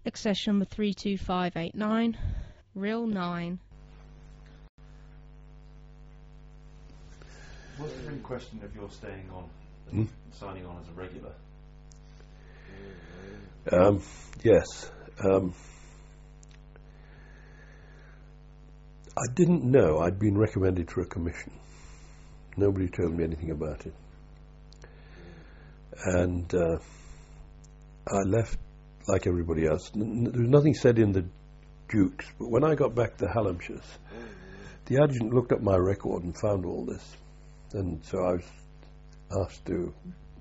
Accession number 32589, Reel 9. Was there any question of your staying on, signing on as a regular? Yes. I didn't know I'd been recommended for a commission. Nobody told me anything about it. And I left like everybody else. There was nothing said in the Dukes, but when I got back to Hallamshires, the adjutant looked up my record and found all this. And so I was asked to...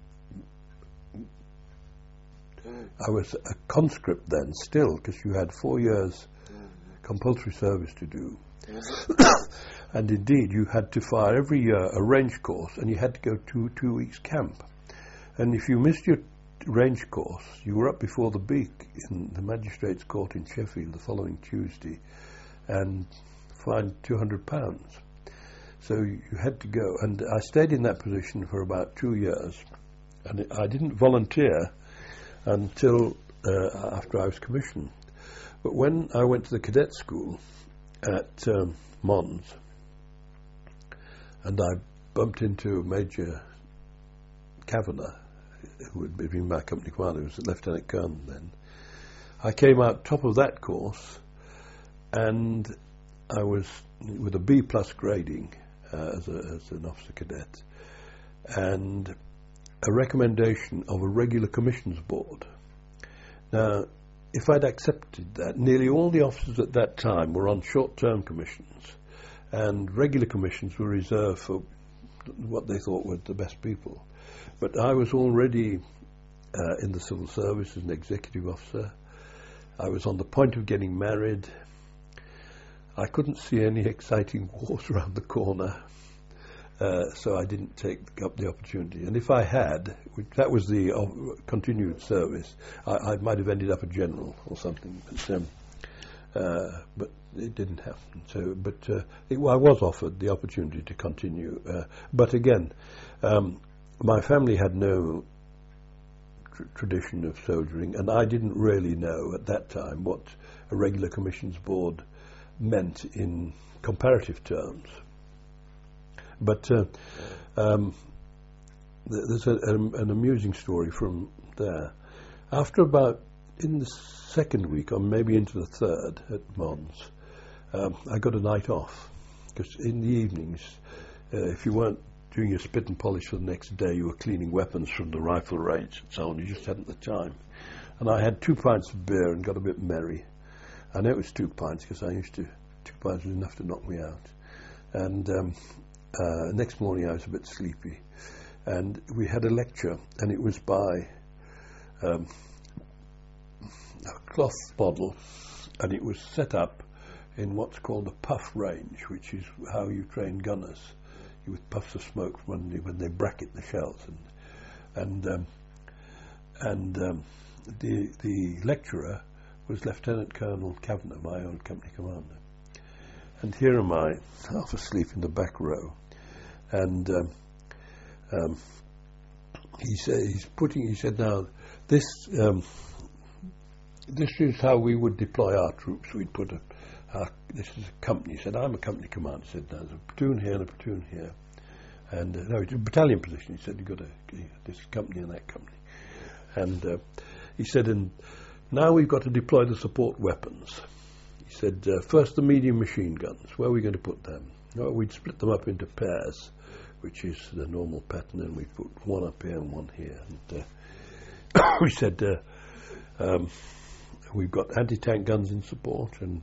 I was a conscript then, still, because you had 4 years compulsory service to do. And indeed, you had to fire every year a range course, and you had to go to 2 weeks camp. And if you missed your range course, you were up before the Beak in the Magistrates' Court in Sheffield the following Tuesday, and fined £200. So you had to go. And I stayed in that position for about 2 years, and I didn't volunteer until after I was commissioned. But when I went to the cadet school at Mons, and I bumped into Major Kavanagh, who had been my company commander, who was a Lieutenant Colonel then. I came out top of that course, and I was with a B+ grading as an officer cadet, and a recommendation of a regular commissions board. Now, if I'd accepted that, nearly all the officers at that time were on short-term commissions, and regular commissions were reserved for what they thought were the best people. But I was already in the civil service as an executive officer. I was on the point of getting married. I couldn't see any exciting wars around the corner, so I didn't take up the opportunity. And if I had, that was the continued service, I might have ended up a general or something. But it didn't happen. So, I was offered the opportunity to continue. But again, my family had no tradition of soldiering, and I didn't really know at that time what a regular commissions board meant in comparative terms. But there's an amusing story from there. After about, in the second week, or maybe into the third at Mons, I got a night off, because in the evenings, if you weren't doing your spit and polish for the next day, you were cleaning weapons from the rifle range and so on. You just hadn't the time. And I had 2 pints of beer and got a bit merry. I know it was 2 pints, because I used to, 2 pints was enough to knock me out. And next morning I was a bit sleepy. And we had a lecture, and it was by a cloth model, and it was set up in what's called a puff range, which is how you train gunners, with puffs of smoke when they bracket the shells. And the lecturer was Lieutenant Colonel Kavanagh, my old company commander. And here am I, half asleep in the back row, and he said, now this is how we would deploy our troops. We'd put this is a company. He said, I'm a company commander. He said, there's a platoon here and a platoon here. And no, it's a battalion position. He said, you've got this company and that company. And he said, and now we've got to deploy the support weapons. He said, first the medium machine guns. Where are we going to put them? No, we'd split them up into pairs, which is the normal pattern, and we'd put one up here and one here. And we said, we've got anti-tank guns in support, and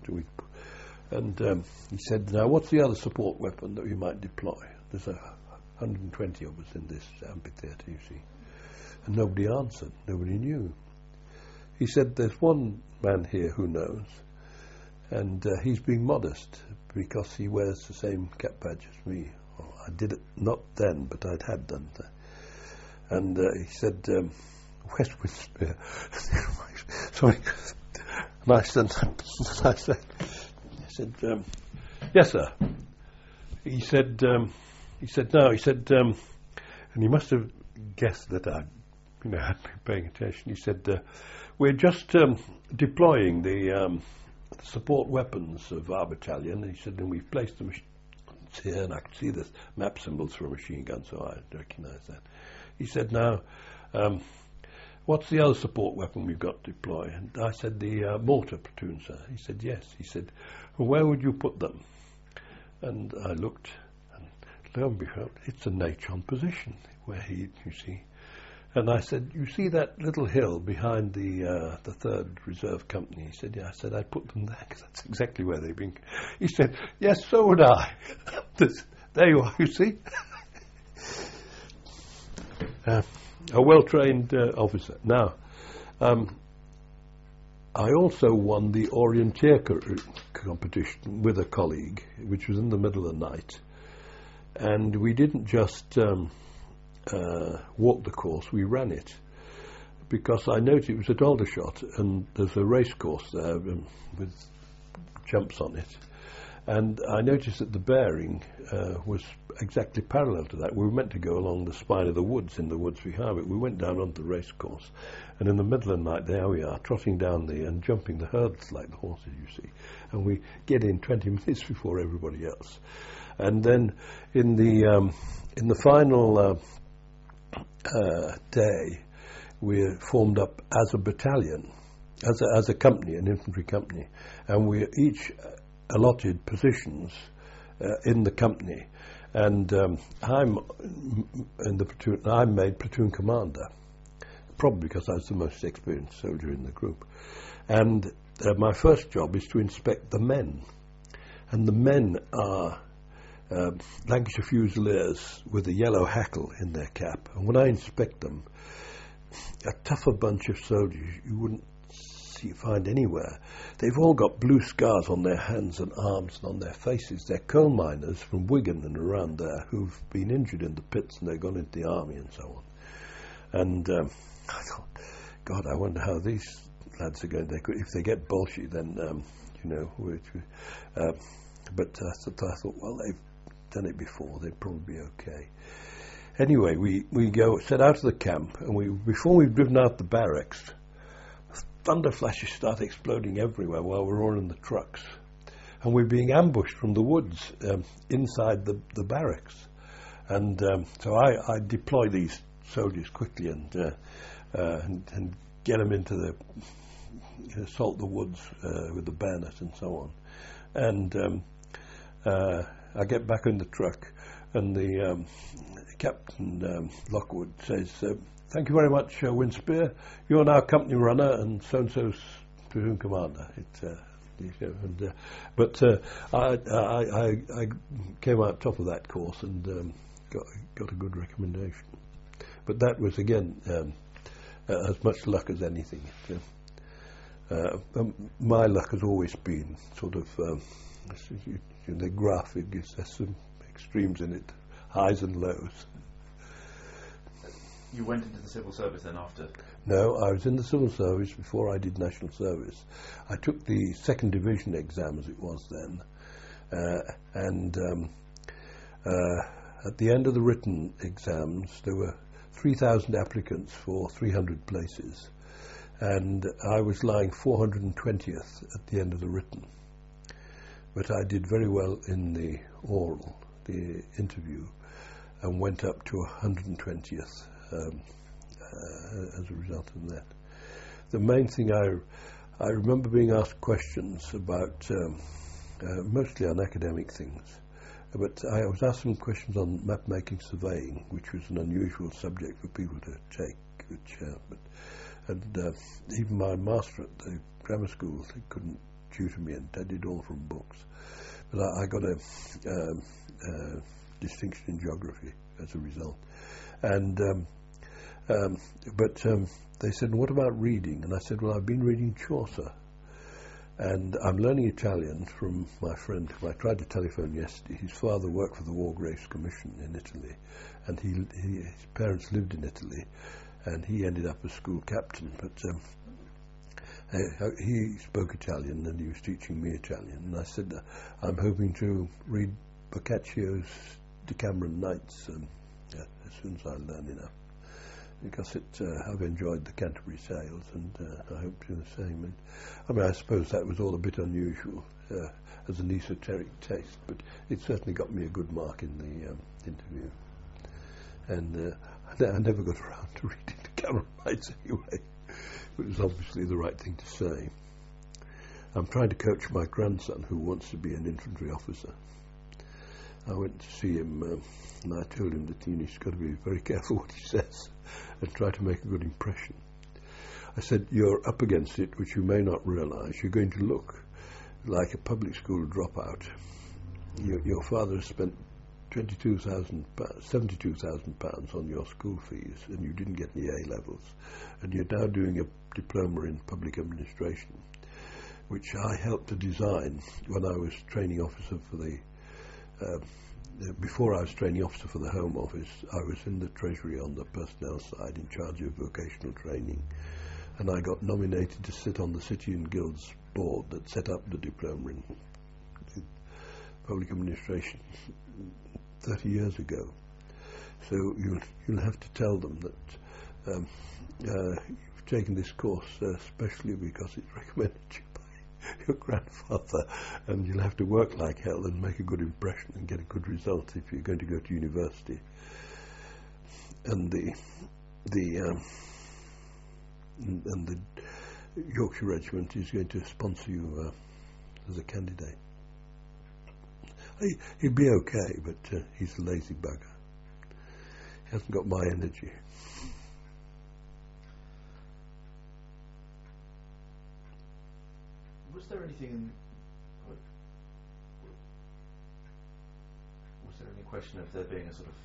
he said, now what's the other support weapon that we might deploy? There's 120 of us in this amphitheatre, you see. And nobody answered, nobody knew. He said, there's one man here who knows, and he's being modest because he wears the same cap badge as me. Well, I did it not then, but I'd had done that. And he said, Westminster. Sorry. And I said, yes, sir. He said, no. He said, and he must have guessed that I'd had been paying attention. He said, "We're just deploying the support weapons of our battalion." And he said, "And we've placed them here, and I could see the map symbols for a machine gun, so I recognise that." He said, "Now, what's the other support weapon we've got to deploy?" And I said, "The mortar platoon, sir." He said, "Yes." He said, "Well, where would you put them?" And I looked, and lo and behold, it's a Nachon position where you see. And I said, "You see that little hill behind the 3rd Reserve Company?" He said, "Yeah." I said, "I'd put them there because that's exactly where they've been." He said, "Yes, so would I." There you are, you see. A well-trained officer. Now, I also won the Orienteer competition with a colleague, which was in the middle of the night. And we didn't just walk the course, we ran it. Because I noticed it was at Aldershot, and there's a race course there with jumps on it. And I noticed that the bearing was exactly parallel to that. We were meant to go along the spine of the woods, in the woods behind it. We went down onto the race course, and in the middle of the night, there we are, trotting down and jumping the hurdles like the horses, you see. And we get in 20 minutes before everybody else. And then in the final day, we formed up as a battalion, as a company, an infantry company, and we each allotted positions in the company, and I'm in the platoon. I'm made platoon commander, probably because I was the most experienced soldier in the group. And my first job is to inspect the men, and the men are Lancashire Fusiliers with a yellow hackle in their cap. And when I inspect them, a tougher bunch of soldiers you wouldn't find anywhere. They've all got blue scars on their hands and arms and on their faces. They're coal miners from Wigan and around there who've been injured in the pits, and they've gone into the army and so on. And I thought, God, I wonder how these lads are going. If they get bolshy, then but I thought, well, they've done it before. They'd probably be okay. Anyway, we set out of the camp, and before we've driven out the barracks, thunder flashes start exploding everywhere while we're all in the trucks, and we're being ambushed from the woods inside the barracks. And so I deploy these soldiers quickly and get them into assault the woods with the bayonet and so on. And I get back in the truck, and the Captain Lockwood says, "Thank you very much, Winspear. You're now company runner and so-and-so's platoon commander." But I came out top of that course and got a good recommendation. But that was, again, as much luck as anything. My luck has always been sort of, the graphic, there's some extremes in it, highs and lows. You went into the civil service then after? No, I was in the civil service before I did national service. I took the 2nd Division exam, as it was then, and at the end of the written exams, there were 3,000 applicants for 300 places, and I was lying 420th at the end of the written. But I did very well in the oral, the interview, and went up to 120th. As a result of that, the main thing I remember being asked questions about, mostly on academic things, but I was asked some questions on map-making surveying, which was an unusual subject for people to take. Even my master at the grammar school, they couldn't tutor me, and I did all from books. But I got a distinction in geography as a result, and. But they said, "What about reading?" And I said, "Well, I've been reading Chaucer, and I'm learning Italian from my friend who I tried to telephone yesterday. His father worked for the War Graves Commission in Italy, and his parents lived in Italy, and he ended up as school captain. But he spoke Italian, and he was teaching me Italian. And I said, I'm hoping to read Boccaccio's Decameron Nights as soon as I learn enough." because I've enjoyed the Canterbury sales, and I hope to do the same. And, I mean, I suppose that was all a bit unusual as an esoteric taste, but it certainly got me a good mark in the interview. And I never got around to reading the Camera Knights anyway, but it was obviously the right thing to say. I'm trying to coach my grandson who wants to be an infantry officer. I went to see him and I told him that he's got to be very careful what he says and try to make a good impression. I said, you're up against it, which you may not realise. You're going to look like a public school dropout. Your father has spent £72,000 on your school fees, and you didn't get any A levels, and you're now doing a diploma in public administration, which I helped to design when I was training officer for before I was training officer for the Home Office. I was in the Treasury on the personnel side in charge of vocational training, and I got nominated to sit on the City and Guilds board that set up the diploma in public administration 30 years ago. So you'll have to tell them that you've taken this course especially because it's recommended you by your grandfather, and you'll have to work like hell and make a good impression and get a good result if you're going to go to university. And the Yorkshire Regiment is going to sponsor you as a candidate. He'd be okay, but he's a lazy bugger. He hasn't got my energy. Was there anything? Was there any question of there being a sort of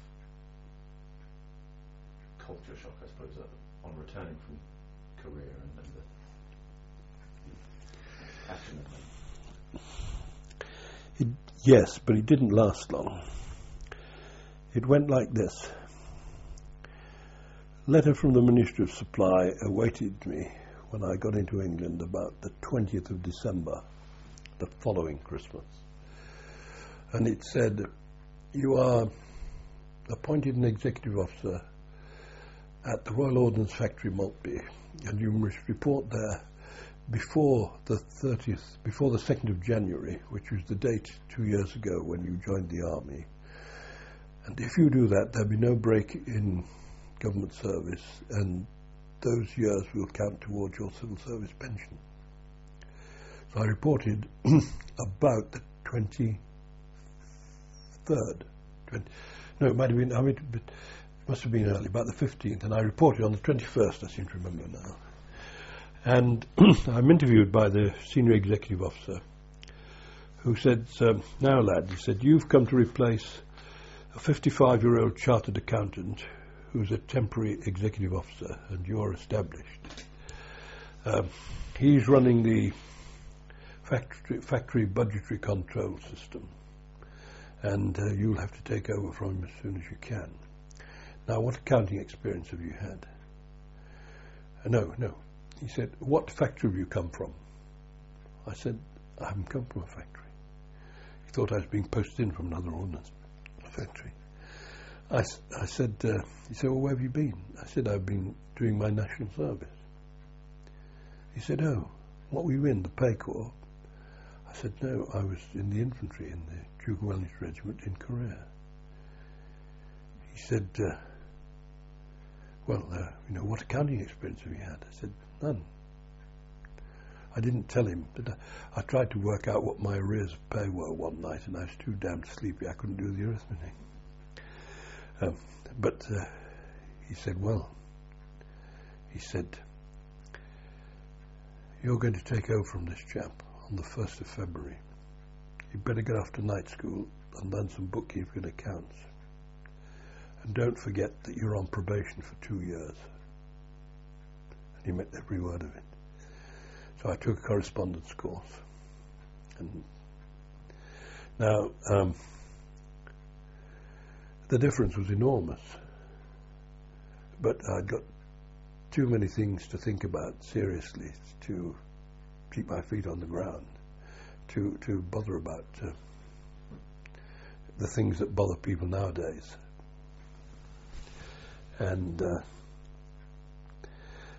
culture shock, I suppose, on returning from Korea and the action of them? Yes, but it didn't last long. It went like this. Letter from the Ministry of Supply awaited me when I got into England about the 20th of December, the following Christmas. And it said, you are appointed an executive officer at the Royal Ordnance Factory, Maltby, and you must report there before the 2nd of January, which was the date 2 years ago when you joined the army. And if you do that, there'll be no break in government service, and those years will count towards your civil service pension. So I reported about the 23rd. No, it might have been, it must have been early, about the 15th, and I reported on the 21st, I seem to remember now. And I'm interviewed by the senior executive officer who said, now lad, he said, you've come to replace a 55-year-old chartered accountant who's a temporary executive officer, and you're established. He's running the factory budgetary control system, and you'll have to take over from him as soon as you can. Now, what accounting experience have you had? No. He said, what factory have you come from? I said, I haven't come from a factory. He thought I was being posted in from another ordnance factory. I said, he said, well, where have you been? I said, I've been doing my national service. He said, oh, what were you in, the Pay Corps? I said, no, I was in the infantry in the Duke of Wellington Regiment in Korea. He said, what accounting experience have you had? I said, none. I didn't tell him, but I tried to work out what my arrears of pay were one night, and I was too damn sleepy I couldn't do the arithmetic. But he said, you're going to take over from this chap on the 1st of February. You better get off to night school and learn some bookkeeping and accounts. And don't forget that you're on probation for 2 years. And he meant every word of it. So I took a correspondence course. And now, the difference was enormous. But I'd got too many things to think about seriously to keep my feet on the ground, to bother about the things that bother people nowadays. And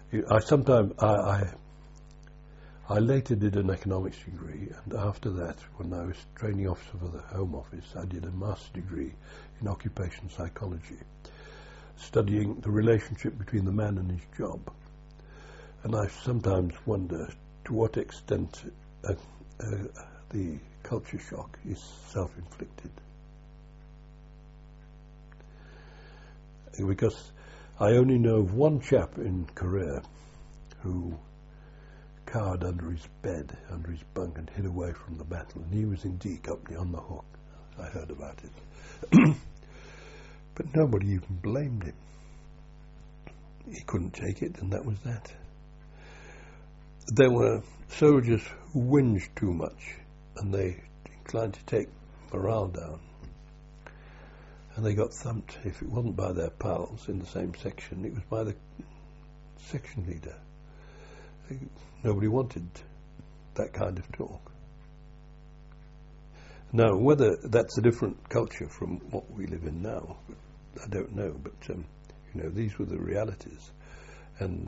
I later did an economics degree, and after that, when I was training officer for the Home Office, I did a master's degree in occupational psychology, studying the relationship between the man and his job. And I sometimes wonder to what extent the culture shock is self-inflicted. Because I only know of one chap in Korea who cowered under his bed, under his bunk, and hid away from the battle, and he was in D Company on the hook. I heard about it. But nobody even blamed him. He couldn't take it, and that was that. There were soldiers who whinged too much, and they inclined to take morale down. And they got thumped. If it wasn't by their pals in the same section, it was by the section leader. Nobody wanted that kind of talk. Now, whether that's a different culture from what we live in now, I don't know. But these were the realities, and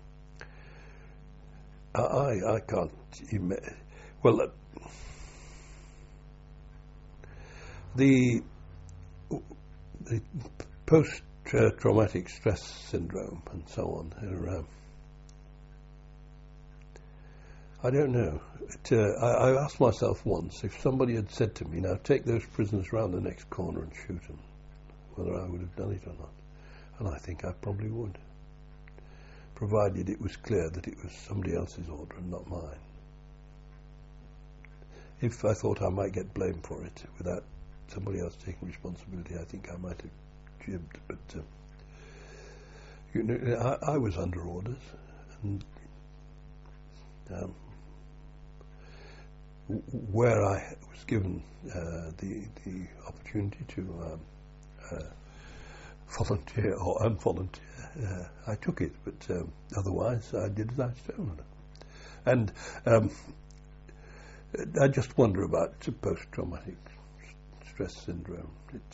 I can't imagine. Well, the post-traumatic stress syndrome and so on I don't know. I asked myself once, if somebody had said to me, now take those prisoners round the next corner and shoot them, whether I would have done it or not. And I think I probably would, provided it was clear that it was somebody else's order and not mine. If I thought I might get blamed for it without somebody else taking responsibility, I think I might have jibbed. But I was under orders, and where I was given the opportunity to volunteer or unvolunteer, I took it. But otherwise, I did as I was told. And I just wonder about post-traumatic stress syndrome.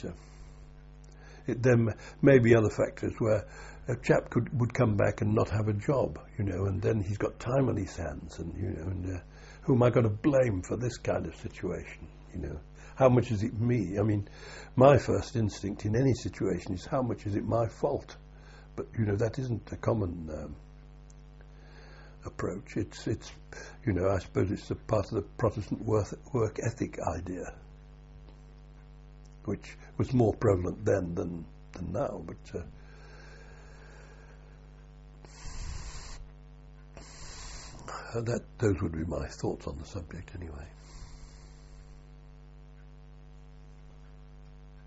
There may be other factors where a chap would come back and not have a job, and then he's got time on his hands, and who am I going to blame for this kind of situation? How much is it me? I mean, my first instinct in any situation is how much is it my fault? But that isn't a common approach. It's I suppose it's a part of the Protestant work ethic idea, which was more prevalent then than now. But those would be my thoughts on the subject anyway.